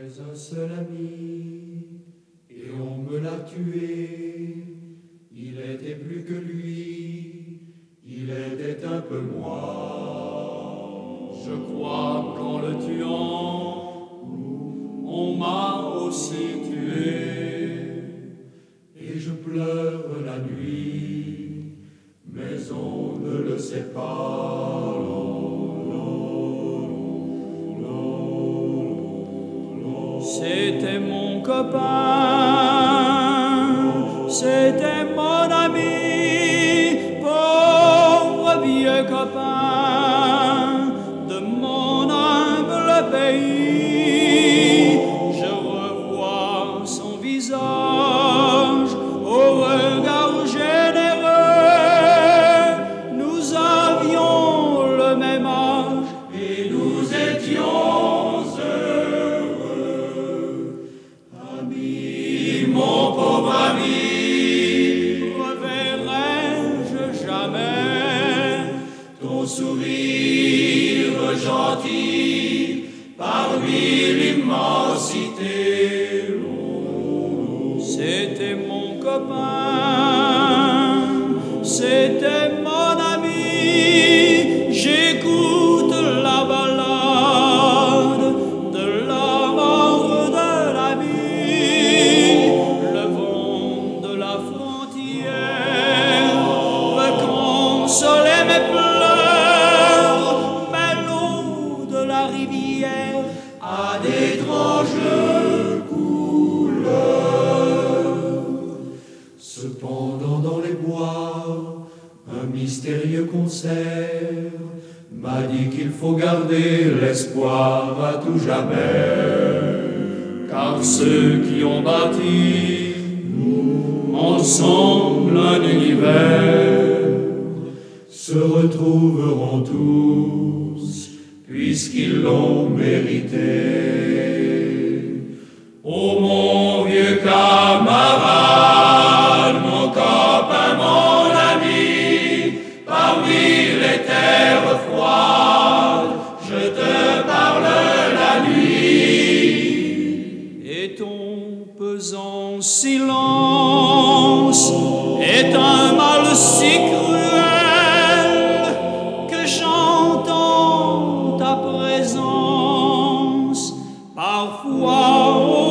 un seul ami, et on me l'a tué. Il était plus que lui, il était un peu moi. Je crois qu'en le tuant, on m'a aussi tué. Et je pleure la nuit, mais on ne le sait pas. C'était mon copain, c'était mon ami, pauvre vieux copain de mon humble pays. Je revois son visage au regard généreux. Nous avions le même âge Et nous étions amis, mon pauvre ami. reverrai-je jamais Ton sourire gentil parmi l'immensité. C'était mon copain, c'était mon ami. J'écoute la ballade de la mort de l'ami. Le vent de la frontière veut consoler mes pleurs, mais l'eau de la rivière À d'étranges couleurs. Cependant dans les bois, un mystérieux concert m'a dit qu'il faut garder l'espoir à tout jamais. car ceux qui ont bâti ensemble un univers Se retrouveront tous puisqu'ils l'ont mérité. ô mon vieux camarade, mon copain, mon ami, parmi les terres froides, je te parle la nuit. Et ton pesant silence est un mal si cruel que j'entends ta présence parfois